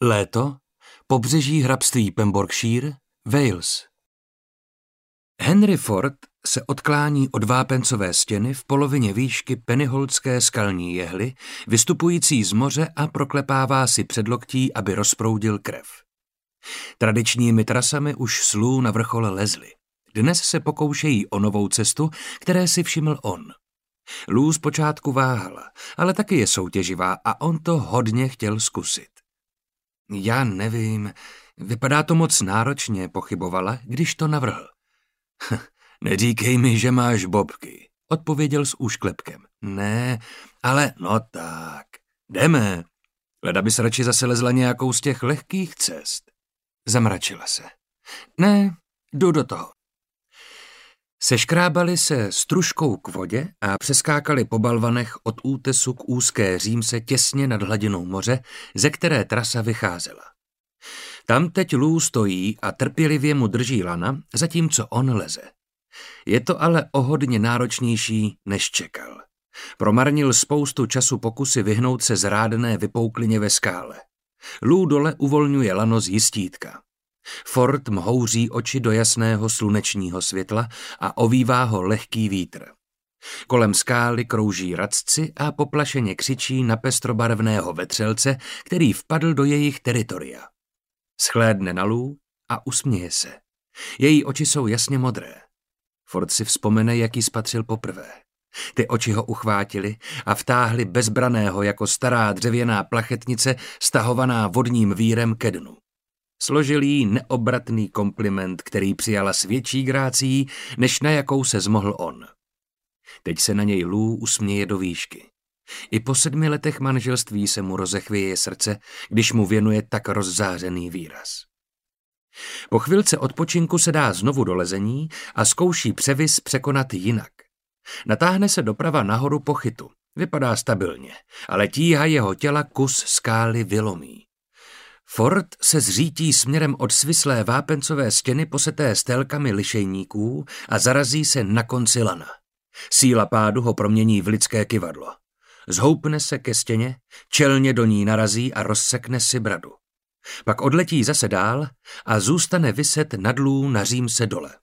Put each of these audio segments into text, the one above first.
Léto, pobřeží hrabství Pembrokeshire, Wales. Henry Ford se odklání od vápencové stěny v polovině výšky Pennyholdské skalní jehly, vystupující z moře, a proklepává si předloktí, aby rozproudil krev. Tradičními trasami už slů na vrchol lezli. Dnes se pokoušejí o novou cestu, které si všiml on. Lou zpočátku váhala, ale taky je soutěživá a on to hodně chtěl zkusit. Já nevím, vypadá to moc náročně, pochybovala, když to navrhl. Neříkej mi, že máš bobky, odpověděl s úšklepkem. Ne, ale no tak, jdeme. Leda bys radši zase lezla nějakou z těch lehkých cest. Zamračila se. Ne, jdu do toho. Seškrábali se stružkou k vodě a přeskákali po balvanech od útesu k úzké římse těsně nad hladinou moře, ze které trasa vycházela. Tam teď Lou stojí a trpělivě mu drží lana, zatímco on leze. Je to ale o hodně náročnější, než čekal. Promarnil spoustu času pokusy vyhnout se zrádné vypouklině ve skále. Lou dole uvolňuje lano z jistítka. Ford mhouří oči do jasného slunečního světla a ovívá ho lehký vítr. Kolem skály krouží racci a poplašeně křičí na pestrobarevného vetřelce, který vpadl do jejich teritoria. Shlédne na Lou a usměje se. Její oči jsou jasně modré. Ford si vzpomene, jak ji spatřil poprvé. Ty oči ho uchvátily a vtáhly bezbraného jako stará dřevěná plachetnice stahovaná vodním vírem ke dnu. Složil jí neobratný kompliment, který přijala s větší grácií, než na jakou se zmohl on. Teď se na něj Lou usměje do výšky. I po 7 letech manželství se mu rozechvěje srdce, když mu věnuje tak rozzářený výraz. Po chvilce odpočinku se dá znovu do lezení a zkouší převis překonat jinak. Natáhne se doprava nahoru po chytu. Vypadá stabilně, ale tíha jeho těla kus skály vylomí. Ford se zřítí směrem od svislé vápencové stěny poseté stélkami lišejníků a zarazí se na konci lana. Síla pádu ho promění v lidské kyvadlo. Zhoupne se ke stěně, čelně do ní narazí a rozsekne si bradu. Pak odletí zase dál a zůstane viset nad Lou na římse dole.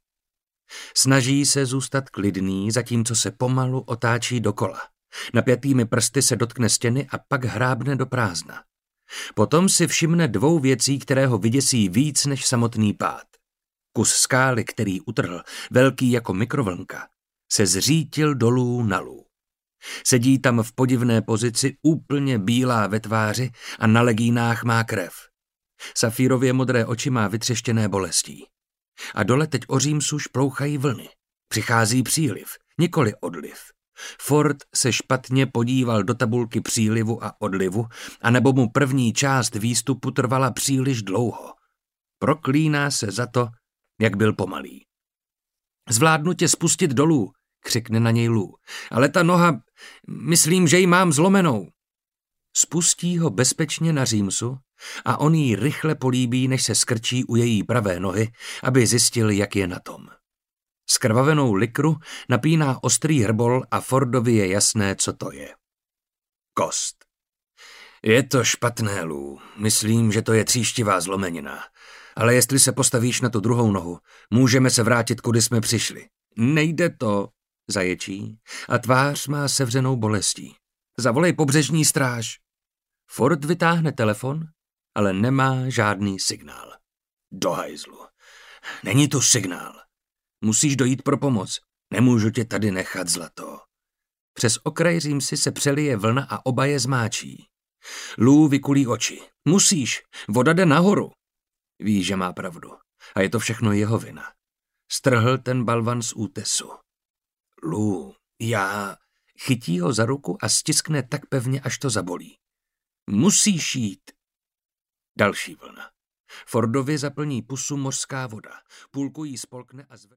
Snaží se zůstat klidný, zatímco se pomalu otáčí dokola. Napjatými prsty se dotkne stěny a pak hrábne do prázdna. Potom si všimne 2 věcí, které ho vyděsí víc než samotný pád. Kus skály, který utrhl, velký jako mikrovlnka, se zřítil dolů na Lou. Sedí tam v podivné pozici, úplně bílá ve tváři a na legínách má krev. Safírově modré oči má vytřeštěné bolestí. A dole teď o římsu šplouchají vlny. Přichází příliv, nikoli odliv. Ford se špatně podíval do tabulky přílivu a odlivu, anebo mu první část výstupu trvala příliš dlouho. Proklíná se za to, jak byl pomalý. Zvládnu tě spustit dolů, křikne na něj Lou. Ale ta noha, myslím, že ji mám zlomenou. Spustí ho bezpečně na římsu a on jí rychle políbí, než se skrčí u její pravé nohy, aby zjistil, jak je na tom. Skrvavenou likru napíná ostrý hrbol a Fordovi je jasné, co to je. Kost. Je to špatné, Lou. Myslím, že to je tříštivá zlomenina. Ale jestli se postavíš na tu druhou nohu, můžeme se vrátit, kudy jsme přišli. Nejde to, zaječí, a tvář má sevřenou bolestí. Zavolej pobřežní stráž. Ford vytáhne telefon, ale nemá žádný signál. Do hajzlu. Není tu signál. Musíš dojít pro pomoc. Nemůžu tě tady nechat, zlato. Přes okraj římsy se přelije vlna a oba je zmáčí. Lou vykulí oči. Musíš, voda jde nahoru. Ví, že má pravdu. A je to všechno jeho vina. Strhl ten balvan z útesu. Lou, já... Chytí ho za ruku a stiskne tak pevně, až to zabolí. Musíš jít. Další vlna. Fordovi zaplní pusu mořská voda. Půlku jí spolkne a zvedne.